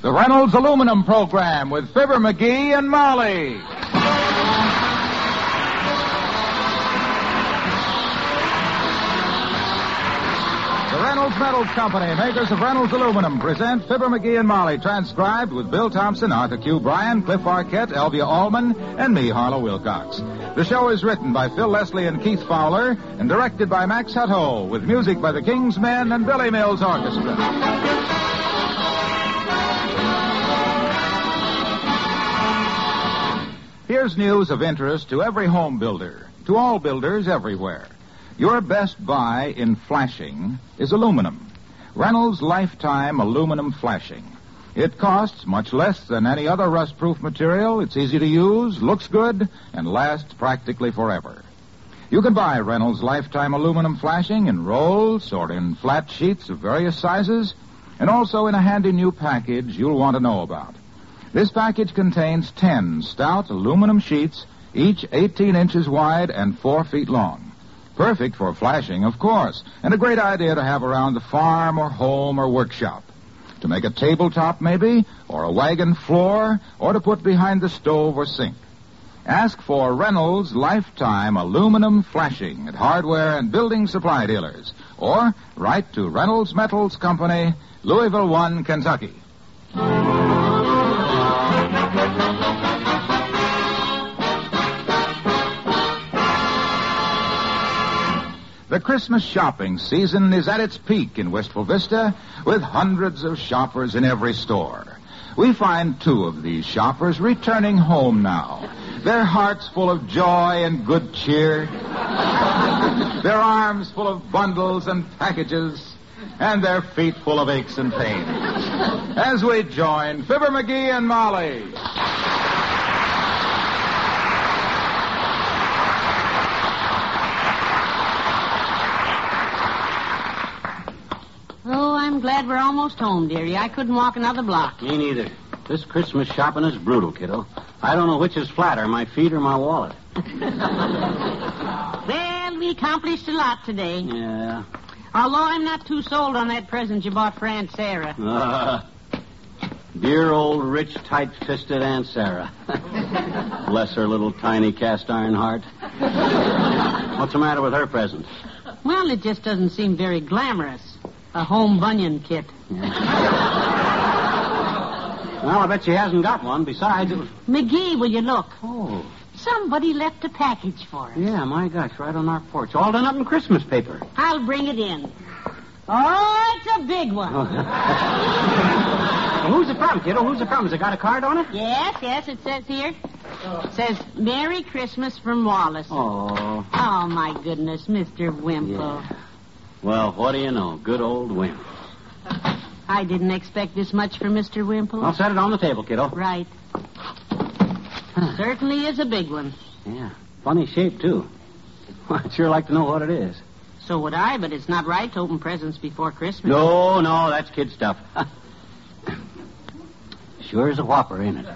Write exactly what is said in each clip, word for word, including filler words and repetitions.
The Reynolds Aluminum Program with Fibber McGee and Molly. The Reynolds Metals Company, makers of Reynolds Aluminum, present Fibber McGee and Molly, transcribed with Bill Thompson, Arthur Q. Bryan, Cliff Arquette, Elvia Allman, and me, Harlow Wilcox. The show is written by Phil Leslie and Keith Fowler and directed by Max Hutto, with music by the King's Men and Billy Mills Orchestra. Here's news of interest to every home builder, to all builders everywhere. Your best buy in flashing is aluminum. Reynolds Lifetime Aluminum Flashing. It costs much less than any other rust-proof material. It's easy to use, looks good, and lasts practically forever. You can buy Reynolds Lifetime Aluminum Flashing in rolls or in flat sheets of various sizes, and also in a handy new package you'll want to know about. This package contains ten stout aluminum sheets, each eighteen inches wide and four feet long. Perfect for flashing, of course, and a great idea to have around the farm or home or workshop. To make a tabletop, maybe, or a wagon floor, or to put behind the stove or sink. Ask for Reynolds Lifetime Aluminum Flashing at hardware and building supply dealers, or write to Reynolds Metals Company, Louisville one, Kentucky. The Christmas shopping season is at its peak in Wistful Vista, with hundreds of shoppers in every store. We find two of these shoppers returning home now, their hearts full of joy and good cheer, their arms full of bundles and packages, and their feet full of aches and pains. As we join Fibber McGee and Molly. Oh, I'm glad we're almost home, dearie. I couldn't walk another block. Me neither. This Christmas shopping is brutal, kiddo. I don't know which is flatter, my feet or my wallet. Well, we accomplished a lot today. Yeah. Although I'm not too sold on that present you bought for Aunt Sarah. Uh, dear old, rich, tight-fisted Aunt Sarah. Bless her little tiny cast-iron heart. What's the matter with her present? Well, it just doesn't seem very glamorous. A home bunion kit. Yeah. Well, I bet she hasn't got one. Besides, it was... McGee, will you look? Oh. Somebody left a package for us. Yeah, my gosh, right on our porch. All done up in Christmas paper. I'll bring it in. Oh, it's a big one. Oh. Well, who's it from, kiddo? Who's it from? Has it got a card on it? Yes, yes, it says here. It says, Merry Christmas from Wallace. Oh. Oh, my goodness, Mister Wimple. Yeah. Well, what do you know? Good old Wimp. I didn't expect this much from Mister Wimple. I'll set it on the table, kiddo. Right. Certainly is a big one. Yeah. Funny shape, too. I'd sure like to know what it is. So would I, but it's not right to open presents before Christmas. No, no, that's kid stuff. Sure is a whopper, ain't it?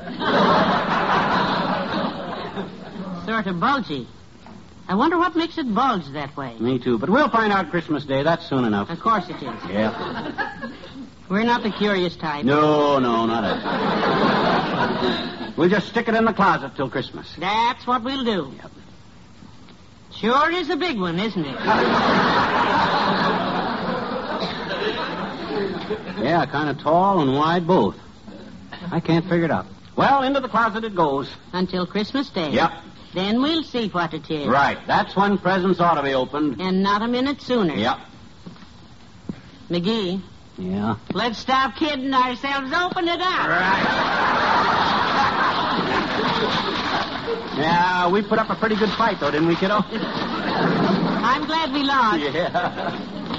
Sort of bulgy. I wonder what makes it bulge that way. Me too, but we'll find out Christmas Day. That's soon enough. Of course it is. Yeah. We're not the curious type. No, no, not us. We'll just stick it in the closet till Christmas. That's what we'll do. Yep. Sure is a big one, isn't it? Yeah, kind of tall and wide both. I can't figure it out. Well, into the closet it goes. Until Christmas Day. Yep. Then we'll see what it is. Right. That's when presents ought to be opened. And not a minute sooner. Yep. McGee. Yeah? Let's stop kidding ourselves. Open it up. Right. Yeah, we put up a pretty good fight, though, didn't we, kiddo? I'm glad we lost. Yeah.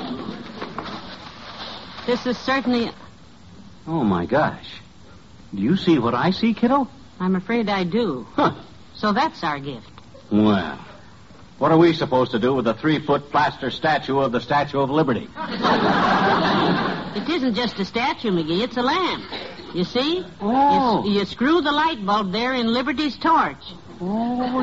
This is certainly... Oh, my gosh. Do you see what I see, kiddo? I'm afraid I do. Huh. So that's our gift. Well, what are we supposed to do with a three-foot plaster statue of the Statue of Liberty? It isn't just a statue, McGee. It's a lamp. You see? Oh. You, you screw the light bulb there in Liberty's torch. Oh,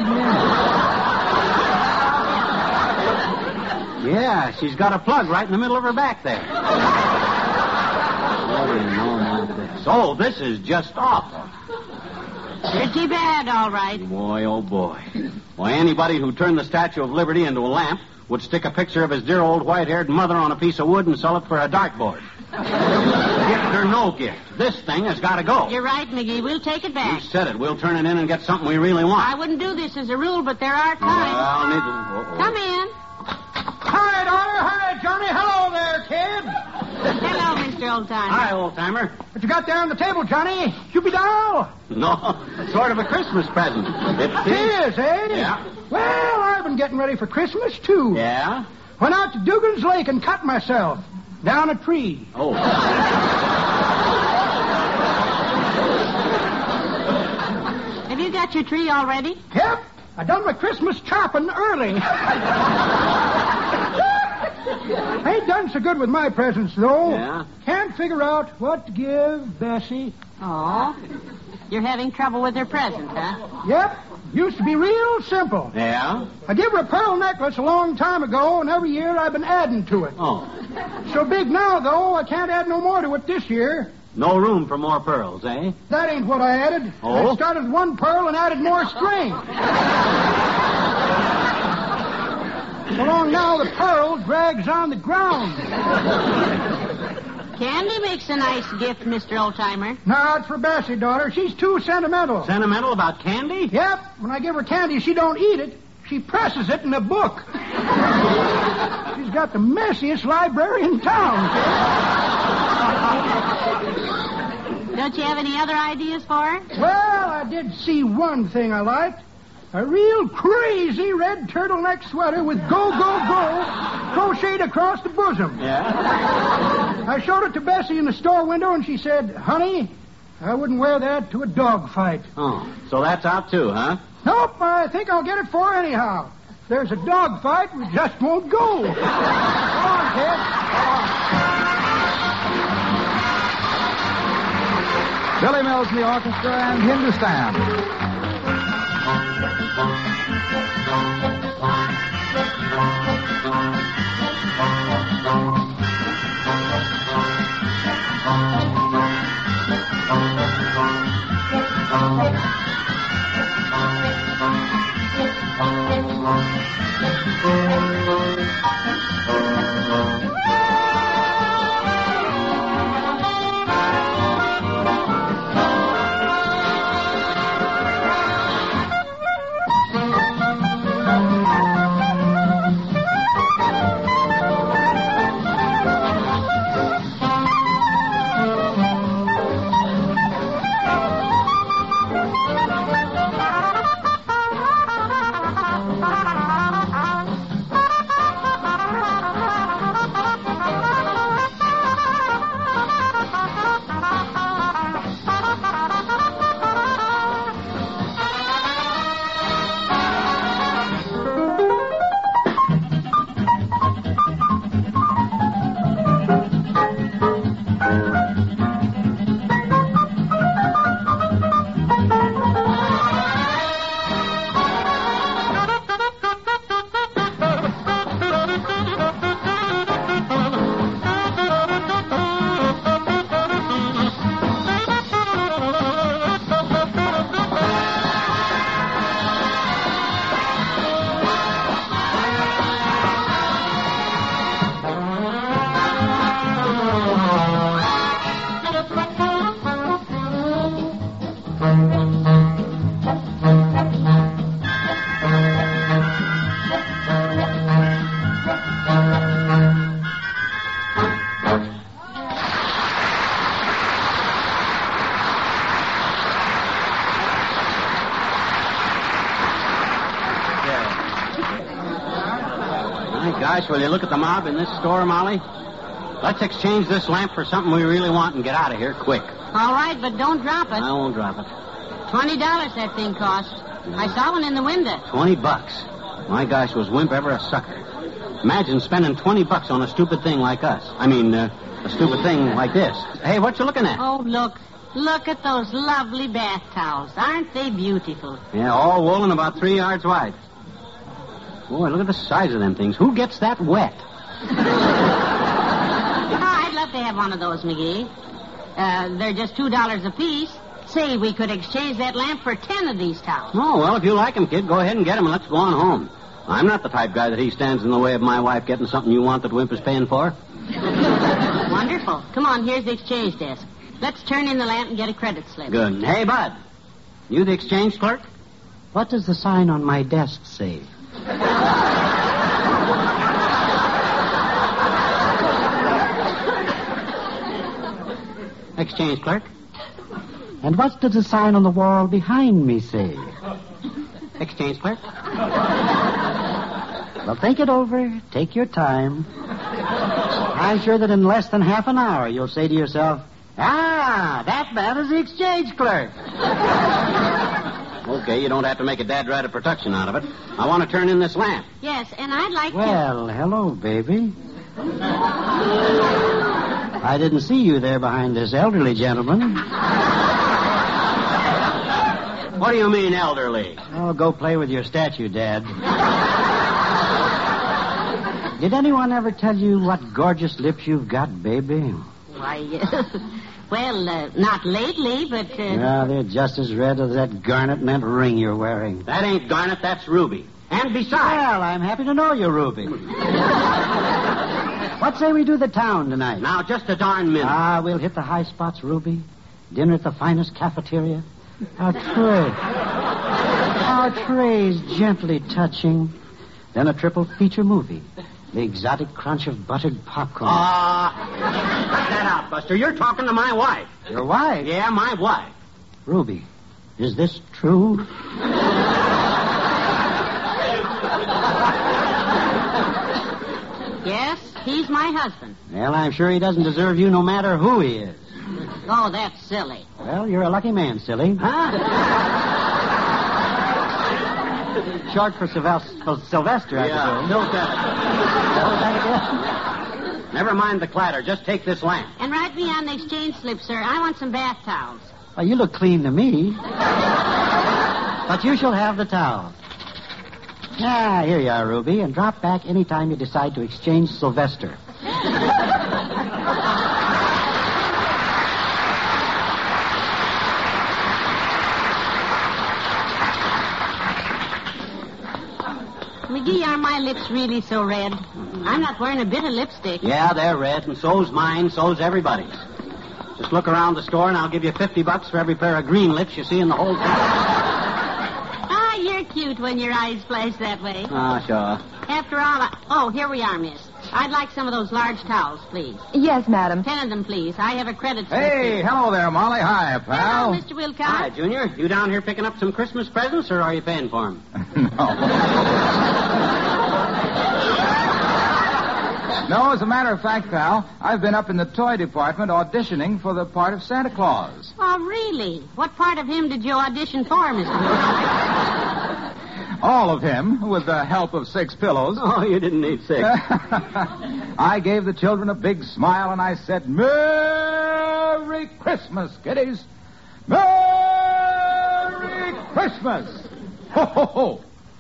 yeah. Yeah, she's got a plug right in the middle of her back there. What do you know about that? So this is just awful. Pretty bad, all right. Boy, oh boy. Why, anybody who turned the Statue of Liberty into a lamp would stick a picture of his dear old white-haired mother on a piece of wood and sell it for a dartboard. Gift or no gift, this thing has got to go. You're right, McGee. We'll take it back. You said it. We'll turn it in and get something we really want. I wouldn't do this as a rule, but there are times. Well, need to... Come in. Hi, daughter. Hi, Johnny. Hello there, kid. Hello, Mister Oldtimer. Hi, old-timer. What you got there on the table, Johnny? Cupid doll? No, sort of a Christmas present. It It is, eh? Yeah. Well, I've been getting ready for Christmas, too. Yeah? Went out to Dugan's Lake and cut myself. Down a tree. Oh. Have you got your tree already? Yep. I done my Christmas chopping early. Ain't done so good with my presents, though. Yeah? Can't figure out what to give Bessie. Oh. You're having trouble with her present, huh? Yep. Used to be real simple. Yeah? I gave her a pearl necklace a long time ago, and every year I've been adding to it. Oh. So big now, though, I can't add no more to it this year. No room for more pearls, eh? That ain't what I added. Oh? I started with one pearl and added more string. So long now, the pearl drags on the ground. Candy makes a nice gift, Mister Oldtimer. Now, it's for Bessie, daughter. She's too sentimental. Sentimental about candy? Yep. When I give her candy, she don't eat it. She presses it in a book. She's got the messiest library in town. Don't you have any other ideas for her? Well, I did see one thing I liked. A real crazy red turtleneck sweater with go, go, go crocheted across the bosom. Yeah? I showed it to Bessie in the store window, and she said, honey, I wouldn't wear that to a dog fight. Oh, so that's out too, huh? Nope, I think I'll get it for her anyhow. If there's a dog fight, we just won't go. Go on, kid. Billy Mills and the orchestra and Hindustan. Gosh, will you look at the mob in this store, Molly? Let's exchange this lamp for something we really want and get out of here quick. All right, but don't drop it. I won't drop it. Twenty dollars that thing cost. I saw one in the window. Twenty bucks. My gosh, was Wimp ever a sucker. Imagine spending twenty bucks on a stupid thing like us. I mean, uh, a stupid thing like this. Hey, what you looking at? Oh, look. Look at those lovely bath towels. Aren't they beautiful? Yeah, all wool and about three yards wide. Boy, look at the size of them things. Who gets that wet? Oh, I'd love to have one of those, McGee. Uh, they're just two dollars apiece. Say, we could exchange that lamp for ten of these towels. Oh, well, if you like 'em, kid, go ahead and get 'em and let's go on home. I'm not the type guy that he stands in the way of my wife getting something you want that Wimp is paying for. Wonderful. Come on, here's the exchange desk. Let's turn in the lamp and get a credit slip. Good. Hey, Bud, you the exchange clerk? What does the sign on my desk say? Exchange clerk? And what does the sign on the wall behind me say? Exchange clerk? Well, think it over. Take your time. I'm sure that in less than half an hour you'll say to yourself, ah, that man is the exchange clerk. Okay, you don't have to make a dad right of production out of it. I want to turn in this lamp. Yes, and I'd like Well, hello, baby. I didn't see you there behind this elderly gentleman. What do you mean, elderly? Oh, go play with your statue, Dad. Did anyone ever tell you what gorgeous lips you've got, baby? to... Why, uh, well, uh, not lately, but... Uh... Yeah, they're just as red as that garnet and that ring you're wearing. That ain't garnet, that's ruby. And besides... Well, I'm happy to know you, Ruby. What say we do the town tonight? Now, just a darn minute. Ah, we'll hit the high spots, Ruby. Dinner at the finest cafeteria. Our tray. Our trays gently touching. Then a triple feature movie. The exotic crunch of buttered popcorn. Ah, uh, cut that out, Buster. You're talking to my wife. Your wife? Yeah, my wife. Ruby, is this true? Yes, he's my husband. Well, I'm sure he doesn't deserve you no matter who he is. Oh, that's silly. Well, you're a lucky man, silly. Huh? Short for, Sylvester, for Sylvester, I Yeah, suppose. Sylvester. Never mind the clatter. Just take this lamp. And write me on the exchange slip, sir. I want some bath towels. Well, you look clean to me. But you shall have the towel. Ah, here you are, Ruby, and drop back any time you decide to exchange Sylvester. McGee, are my lips really so red? I'm not wearing a bit of lipstick. Yeah, they're red, and so's mine, so's everybody's. Just look around the store, and I'll give you fifty bucks for every pair of green lips you see in the whole town. Ah, you're cute when your eyes flash that way. Ah, sure. After all, I... Oh, here we are, miss. I'd like some of those large towels, please. Yes, madam. Ten of them, please. I have a credit slip. Hey, hello there, Molly. Hi, Hello, pal. Mister Wilcox. Hi, Junior. You down here picking up some Christmas presents, or are you paying for them? No. No, as a matter of fact, pal, I've been up in the toy department auditioning for the part of Santa Claus. Oh, really? What part of him did you audition for, Mister Wilcox? All of him, with the help of six pillows. Oh, you didn't need six. I gave the children a big smile and I said, Merry Christmas, kiddies. Merry Christmas. Ho, ho, ho.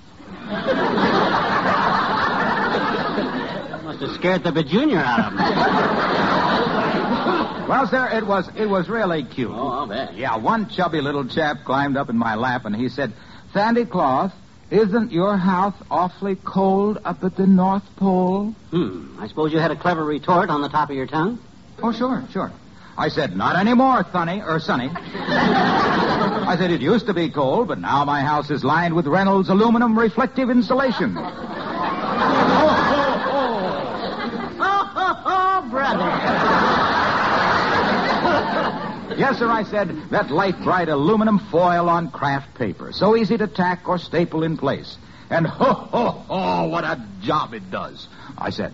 Must have scared the bajunior out of him. Well, sir, it was it was really cute. Oh, I'll bet. Yeah, one chubby little chap climbed up in my lap and he said, Sandy Claus, isn't your house awfully cold up at the North Pole? Hmm. I suppose you had a clever retort on the top of your tongue? Oh, sure, sure. I said, not anymore, Thunny, or Sonny. I said, it used to be cold, but now my house is lined with Reynolds aluminum reflective insulation. Oh, ho, ho, brother. Yes, sir, I said, that light bright aluminum foil on craft paper. So easy to tack or staple in place. And ho, ho, ho, what a job it does, I said.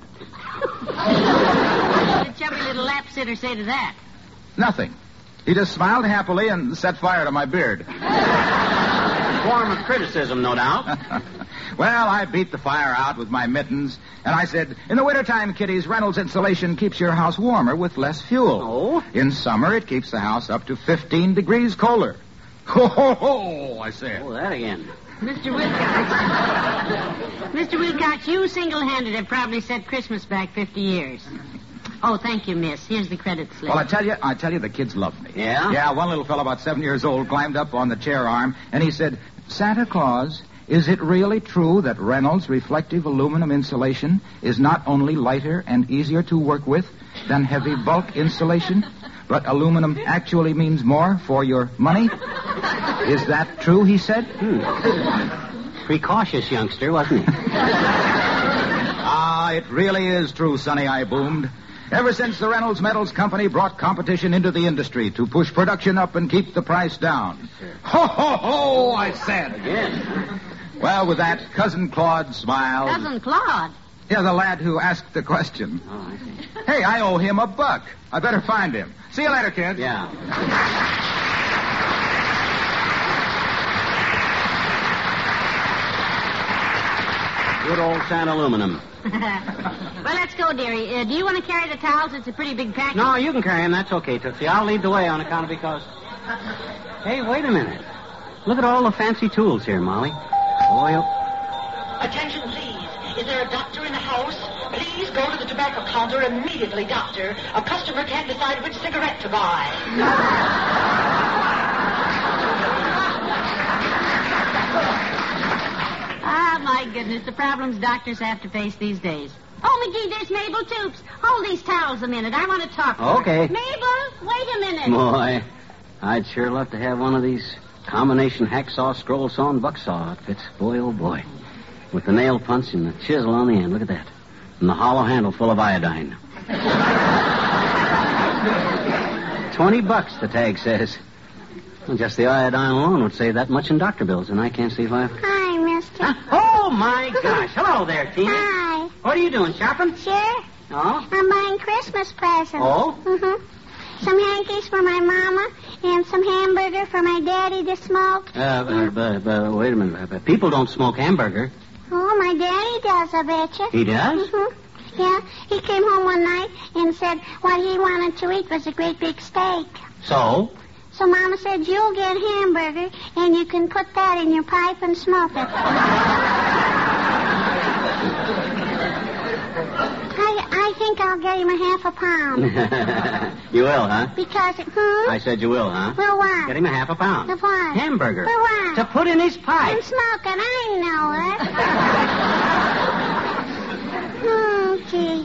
What did the chubby little lap sitter say to that? Nothing. He just smiled happily and set fire to my beard. Form of criticism, no doubt. Well, I beat the fire out with my mittens, and I said, in the wintertime, kiddies, Reynolds insulation keeps your house warmer with less fuel. Oh? In summer, it keeps the house up to fifteen degrees colder. Ho, ho, ho, I said. Oh, that again. Mister Wilcox. Mister Wilcox, you single-handed have probably set Christmas back fifty years. Oh, thank you, miss. Here's the credit slip. Well, I tell you, I tell you, the kids love me. Yeah? Yeah, one little fellow about seven years old climbed up on the chair arm, and he said, Santa Claus, is it really true that Reynolds reflective aluminum insulation is not only lighter and easier to work with than heavy bulk insulation, but aluminum actually means more for your money? Is that true, he said? Hmm. Precautious youngster, wasn't he? Ah, it really is true, Sonny, I boomed. Ever since the Reynolds Metals Company brought competition into the industry to push production up and keep the price down. Ho, ho, ho, I said. Yes. Well, with that, Cousin Claude smiled. Cousin Claude. Yeah, the lad who asked the question. Oh, I see. Hey, I owe him a buck. I better find him. See you later, kids. Yeah. Good old San Aluminum. Well, let's go, dearie. Uh, do you want to carry the towels? It's a pretty big package. No, you can carry him. That's okay, Tootsie. I'll lead the way on account of because... Hey, wait a minute. Look at all the fancy tools here, Molly. Boy, oh... Attention, please. Is there a doctor in the house? Please go to the tobacco counter immediately, doctor. A customer can't decide which cigarette to buy. Ah, my goodness, the problems doctors have to face these days. Oh, McGee, there's Mabel Toops. Hold these towels a minute. I want to talk to her. Okay. Mabel, wait a minute. Boy, I'd sure love to have one of these combination hacksaw, scroll saw, and bucksaw outfits. Boy, oh boy. With the nail punch and the chisel on the end. Look at that. And the hollow handle full of iodine. Twenty bucks, the tag says. Well, just the iodine alone would save that much in doctor bills, and I can't see why. Hi, mister. Huh? Oh, my gosh. Hello there, Tina. Hi. What are you doing, shopping? Sure. Oh? I'm buying Christmas presents. Oh? Mm-hmm. Some hankies for my mama and some hamburger for my daddy to smoke. Uh, but, but, but, wait a minute. Uh, People don't smoke hamburger. Oh, my daddy does, I betcha. He does? Mm-hmm. Yeah, he came home one night and said what he wanted to eat was a great big steak. So? So Mama said, you'll get hamburger, and you can put that in your pipe and smoke it. I, I think I'll get him a half a pound. You will, huh? Because, hmm? I said you will, huh? For what? Get him a half a pound. For what? Hamburger. For what? To put in his pipe. I'm smoking, I know it. Hmm, gee.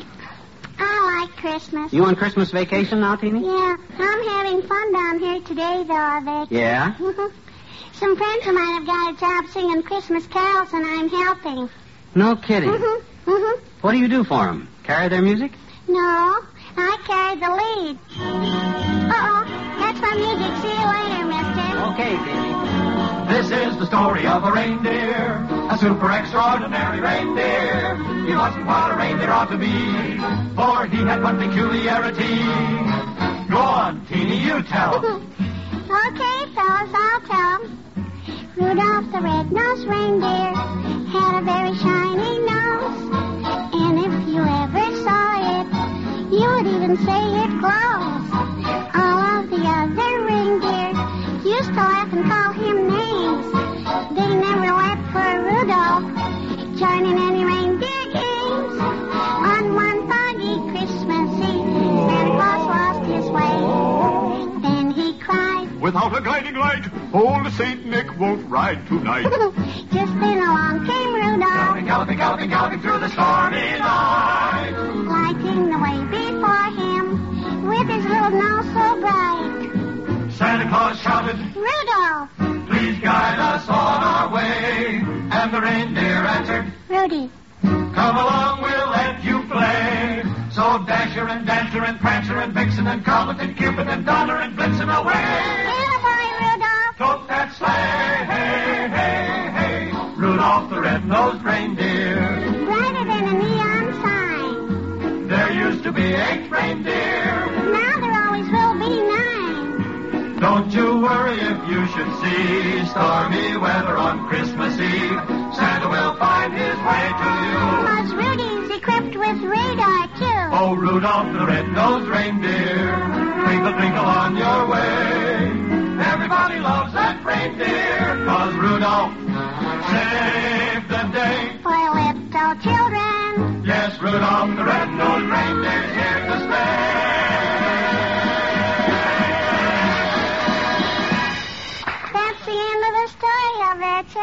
I like Christmas. You on Christmas vacation now, Teeny? Yeah, I'm having fun down here today, though, I bet. Yeah? Mm-hmm. Some friends of mine have got a job singing Christmas carols, and I'm helping. No kidding. Mm-hmm. Mm-hmm. What do you do for them? Carry their music? No, I carry the lead. Uh-oh, that's my music. See you later, mister. Okay, Teeny. This is the story of a reindeer, a super extraordinary reindeer. He wasn't what a reindeer ought to be, for he had one peculiarity. Go on, Teeny, you tell him. Okay, fellas, I'll tell 'em. Rudolph the red-nosed reindeer had a very shiny nose, and if you ever saw it, you would even say it glows. All of the other reindeer used to laugh and call him names. They never laughed for Rudolph joining any reindeer games. On one foggy Christmas Eve, Santa Claus lost his way. Then he cried, Without a guiding light, old Saint Nick won't ride tonight. just then along came Rudolph, Galloping, galloping, galloping through the stormy night. lighting the way before him with his little nose so bright. Santa Claus shouted, Rudolph! please guide us on our way. And the reindeer answered, Rudy. come along, we'll let you play. So Dasher and Dancer and Prancer and Vixen and Comet and Cupid and Donner and Blitzen away. Goodbye, Rudolph! Tote that sleigh, hey, hey, hey. Rudolph the red-nosed reindeer. Brighter than a neon sign. There used to be eight reindeer. Now there always will be nine. Don't you worry if you should see stormy weather on Christmas Eve. Santa will find his way to you. Cause Rudy's equipped with radar, too. Oh, Rudolph the red-nosed reindeer, twinkle, twinkle on your way. Everybody loves that reindeer, cause Rudolph saved the day. For little children. Yes, Rudolph the red-nosed reindeer's here to stay.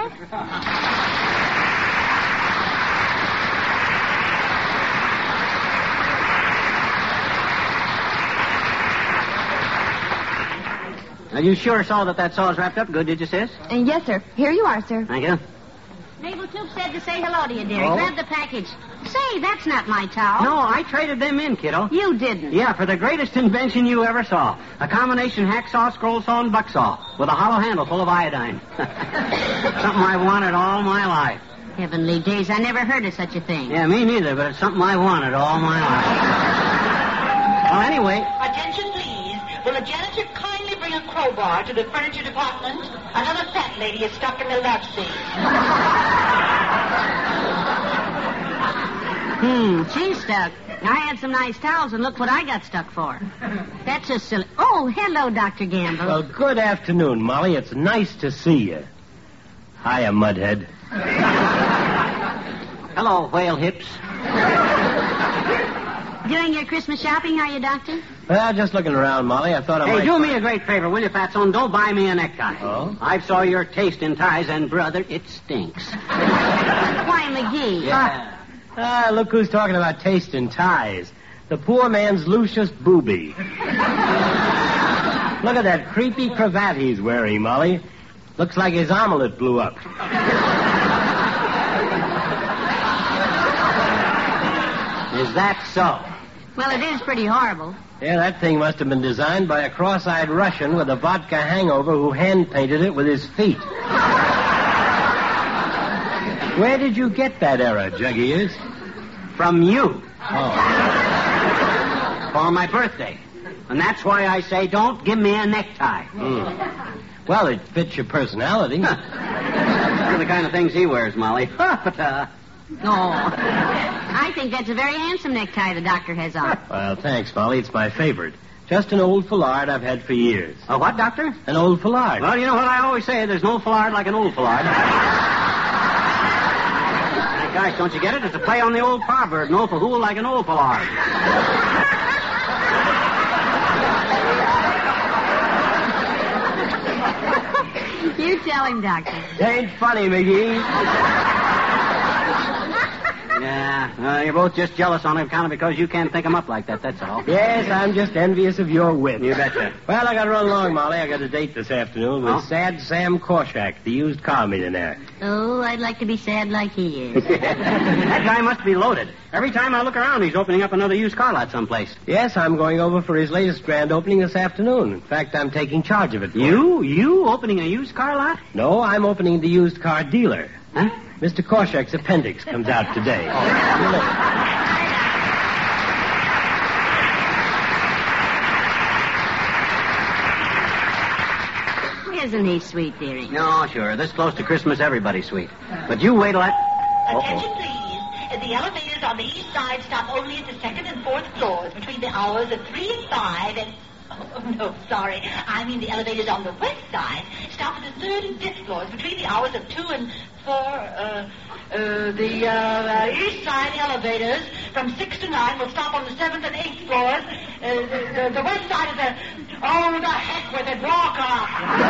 Now, you sure saw that that saw's wrapped up good, did you, sis? Uh, yes, sir. Here you are, sir. Thank you. Mabel Tube said to say hello to you, dearie. Oh? Grab the package. Say, that's not my towel. No, I traded them in, kiddo. You didn't. Yeah, for the greatest invention you ever saw. A combination hacksaw, scroll saw, and buck saw with a hollow handle full of iodine. Something I've wanted all my life. Heavenly days, I never heard of such a thing. Yeah, me neither, but it's something I've wanted all my life. Well, anyway... Attention, please. Will a janitor kindly bring a crowbar to the furniture department? Another fat lady is stuck in the love seat. Hmm, she's stuck. I had some nice towels, and look what I got stuck for. That's just silly. Oh, hello, Doctor Gamble. Well, good afternoon, Molly. It's nice to see you. Hiya, Mudhead. Hello, whale hips. Doing your Christmas shopping, are you, Doctor? Well, just looking around, Molly. I thought I Hey, might... do me a great favor, will you, Fatson? Don't buy me a necktie. Oh? I've saw your taste in ties, and, brother, it stinks. Why, McGee? Yeah. Ah, look who's talking about taste in ties. The poor man's Lucius Booby. Look at that creepy cravat he's wearing, Molly. Looks like his omelet blew up. Is that so? Well, it is pretty horrible. Yeah, that thing must have been designed by a cross-eyed Russian with a vodka hangover who hand-painted it with his feet. Where did you get that error, Juggy Ears? From you. Oh. For my birthday. And that's why I say don't give me a necktie. Mm. Well, it fits your personality. They're the kind of things he wears, Molly. but, uh... Oh. I think that's a very handsome necktie the doctor has on. Well, thanks, Molly. It's my favorite. Just an old foulard I've had for years. A what, Doctor? An old foulard. Well, you know what I always say? There's no foulard like an old foulard. Gosh, don't you get it? It's a play on the old proverb, no fahool like an old foulard. You tell him, Doctor. Ain't funny, McGee. Yeah, uh, you're both just jealous on him kind of because you can't think him up like that, that's all. Yes, I'm just envious of your wit. You betcha. Well, I got to run along, Molly. I got a date this afternoon with Oh? Sad Sam Korshak, the used car millionaire. Oh, I'd like to be sad like he is. That guy must be loaded. Every time I look around, he's opening up another used car lot someplace. Yes, I'm going over for his latest grand opening this afternoon. In fact, I'm taking charge of it for You? You opening a used car lot? him. No, I'm opening the used car dealer. Huh? Mister Korshak's appendix comes out today. Isn't he sweet, dearie? No, sure. This close to Christmas, everybody's sweet. But you wait till I... Attention, please. The elevators on the east side stop only at the second and fourth floors between the hours of three and five and... Oh, no, sorry. I mean the elevators on the west side stop at the third and fifth floors between the hours of two and four. Uh, uh, the uh, east side elevators from six to nine will stop on the seventh and eighth floors. Uh, the, the, the west side of the... Oh, the heck with it. Walk off.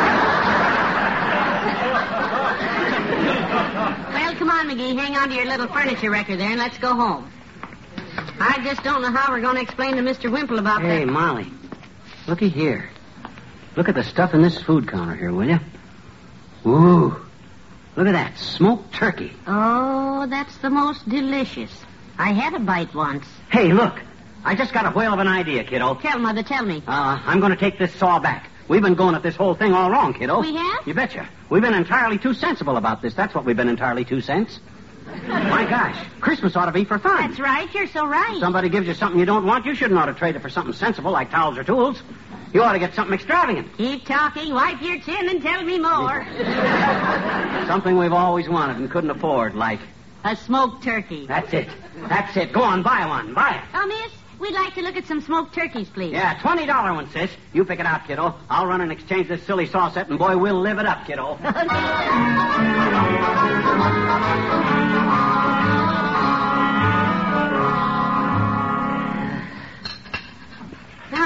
Well, come on, McGee. Hang on to your little furniture wrecker there and let's go home. I just don't know how we're going to explain to Mister Wimple about Hey, that. Molly. Looky here. Look at the stuff in this food counter here, will you? Ooh. Look at that. Smoked turkey. Oh, that's the most delicious. I had a bite once. Hey, look. I just got a whale of an idea, kiddo. Tell, Mother, tell me. Uh, I'm going to take this saw back. We've been going at this whole thing all wrong, kiddo. We have? You betcha. We've been entirely too sensible about this. That's what we've been entirely too cents. My gosh. Christmas ought to be for fun. That's right. You're so right. Somebody gives you something you don't want, you shouldn't ought to trade it for something sensible like towels or tools. You ought to get something extravagant. Keep talking, wipe your chin, and tell me more. Something we've always wanted and couldn't afford, like... A smoked turkey. That's it. That's it. Go on, buy one. Buy it. Oh, miss, we'd like to look at some smoked turkeys, please. Yeah, twenty dollar one, sis. You pick it out, kiddo. I'll run and exchange this silly saw set, and boy, we'll live it up, kiddo.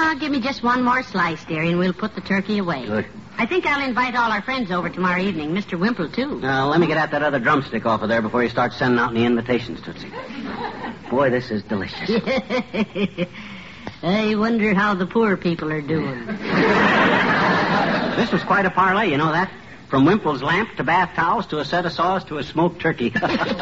Well, give me just one more slice, dearie, and we'll put the turkey away. Good. I think I'll invite all our friends over tomorrow evening. Mister Wimple, too. Now, let me get at that other drumstick off of there before you start sending out any invitations, Tootsie. Boy, this is delicious. I wonder how the poor people are doing. This was quite a parlay, you know that? From Wimple's lamp to bath towels to a set of saws to a smoked turkey.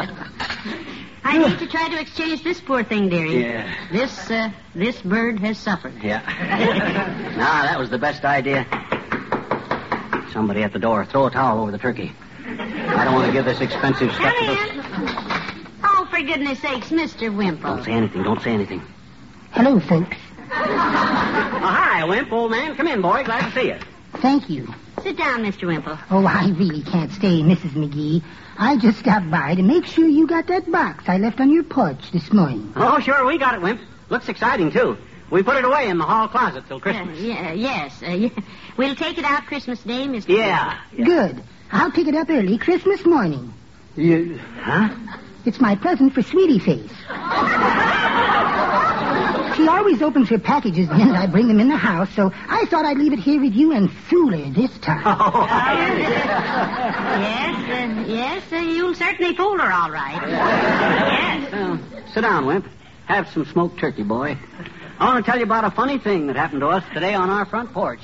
I hate to try to exchange this poor thing, dearie. Yeah. This, uh, this bird has suffered. Yeah. Nah, that was the best idea. Somebody at the door. Throw a towel over the turkey. I don't want to give this expensive stuff Come to in. Oh, for goodness sakes, Mister Wimple. Don't say anything. Don't say anything. Hello, folks. Oh, hi, Wimp, old man. Come in, boy. Glad to see you. Thank you. Sit down, Mister Wimple. Oh, I really can't stay, Missus McGee. I just stopped by to make sure you got that box I left on your porch this morning. Oh, sure, we got it, Wimp. Looks exciting, too. We put it away in the hall closet till Uh, Christmas. yeah, yes. Uh, yeah. We'll take it out Christmas Day, Mister Yeah. yeah. Good. I'll pick it up early Christmas morning. You... Huh? It's my present for Sweetie Face. She always opens her packages the minute I bring them in the house, so I thought I'd leave it here with you and fool her this time. Oh, Yes, uh, yes, uh, you'll certainly fool her all right. Yes. Well, sit down, Wimp. Have some smoked turkey, boy. I want to tell you about a funny thing that happened to us today on our front porch.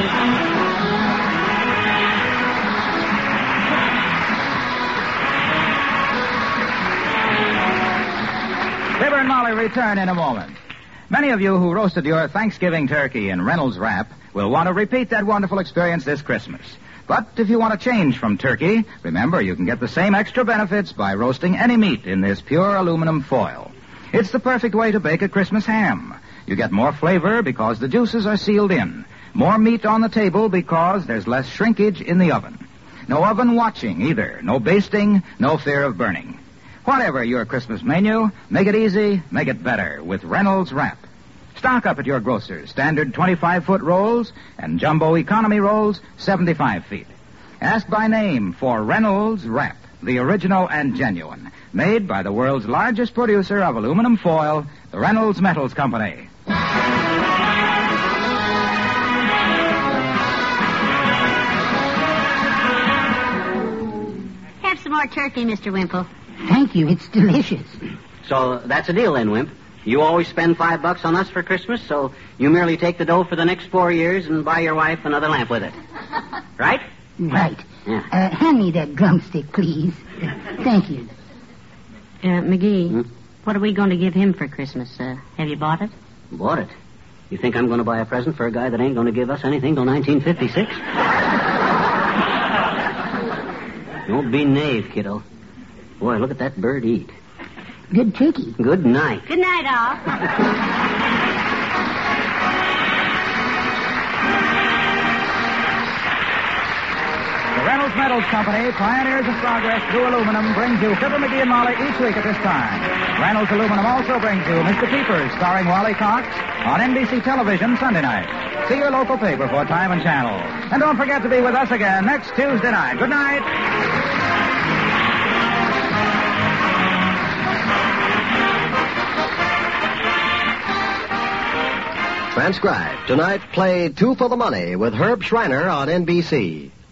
Fibber and Molly return in a moment. Many of you who roasted your Thanksgiving turkey in Reynolds Wrap will want to repeat that wonderful experience this Christmas. But if you want to change from turkey, remember you can get the same extra benefits by roasting any meat in this pure aluminum foil. It's the perfect way to bake a Christmas ham. You get more flavor because the juices are sealed in. More meat on the table because there's less shrinkage in the oven. No oven watching either. No basting, no fear of burning. Whatever your Christmas menu, make it easy, make it better with Reynolds Wrap. Stock up at your grocer's. Standard twenty-five foot rolls and jumbo economy rolls, seventy-five feet. Ask by name for Reynolds Wrap, the original and genuine. Made by the world's largest producer of aluminum foil, the Reynolds Metals Company. Have some more turkey, Mister Wimple. Thank you. It's delicious. So that's a deal then, Wimp. You always spend five bucks on us for Christmas, so you merely take the dough for the next four years and buy your wife another lamp with it. Right? Right. Yeah. Uh, hand me that drumstick, please. Thank you. Uh, McGee, Hmm? what are we going to give him for Christmas? Uh, have you bought it? Bought it. You think I'm going to buy a present for a guy that ain't going to give us anything till nineteen fifty-six? Don't be naive, kiddo. Boy, look at that bird eat. Good turkey. Good night. Good night, all. The Reynolds Metals Company, pioneers of progress through aluminum, brings you Fibber, McGee, and Molly each week at this time. Reynolds Aluminum also brings you Mister Peepers, starring Wally Cox, on N B C Television Sunday night. See your local paper for time and channel. And don't forget to be with us again next Tuesday night. Good night. Transcribed. Tonight, play Two for the Money with Herb Schreiner on N B C.